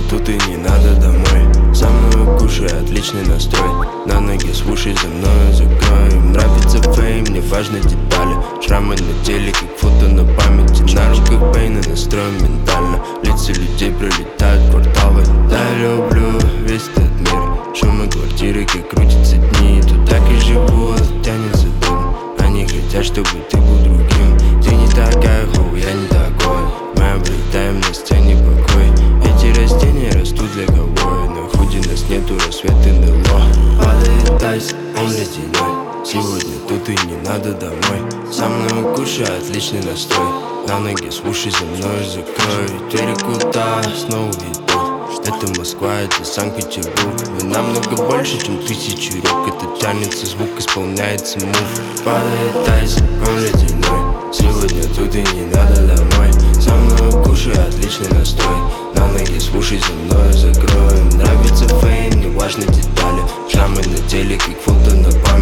тут и не надо домой. Со мной кушай, отличный настрой. На ноги слушай за мною, закрой. Нравится фейм, не важны детали. Шрамы на теле, как фото на памяти. На руках пейна, настроен ментально. Лица людей пролетают кварталы. Да, я люблю весь этот мир. Шумы квартиры, как крутятся дни. Тут так и живут, тянется дым. Они хотят, чтобы ты был другим. Ты не такая, хоу, я не такой. Мы обретаем на сцене покой. Эти растения растут для кого? На худи нас нету, рассвет НЛО. Падает айс, он ледяной. Сегодня тут и не надо домой. Со мной кушай, отличный настрой. На ноги слушай за мной, закрой. Двери куда, снова видно. Это Москва, это Санкт-Петербург. Мы намного больше, чем 1000 рук. Это тянется звук, исполняется мув. Падает айс, он ледяной. Сегодня тут и не надо домой. Со мной кушай, отличный настрой. На ноги слушай за мной, закрой. Нравится фейм, не важны детали. Шрамы на теле, как фото на память.